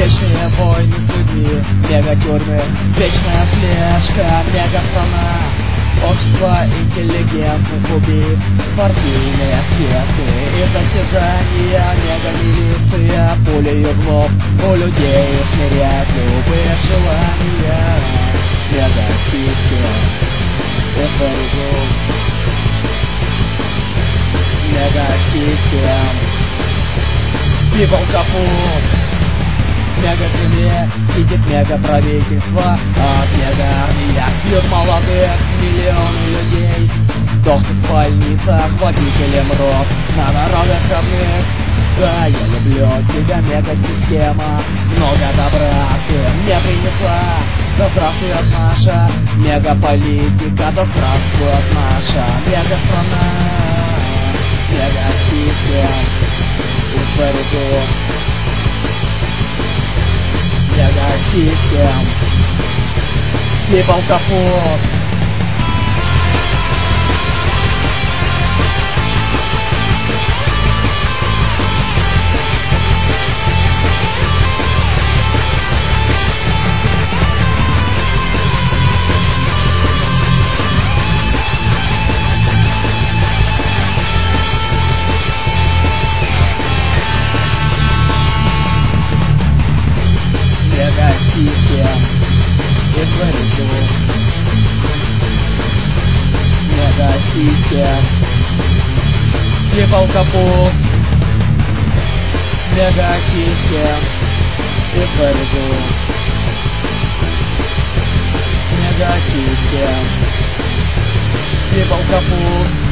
Вечные войны с людьми, мегатюрьмы, вечная слежка, мегафона, общество интеллигентных убийц, партийные секты и состязания, мегамилиция, пулею в лоб у людей усмирять любые желания, мегасистем, мегасистем, people капут. В мегаземе сидит мегаправительство, а мега-армия бьет молодых, миллионы людей. Дохнут в больницах, водителям рот, на дорогах родных. Да, я люблю тебя, мегасистема, много добра ты мне принесла. Да здравствует наша мегаполитика, да здравствует наша мегастрана. Мегасистем, it's very good. Мегасистем, people капут. Мегасистем, it's very good. Мегасистем, people капут. Мегасистем, it's very good. Мегасистем, people капут.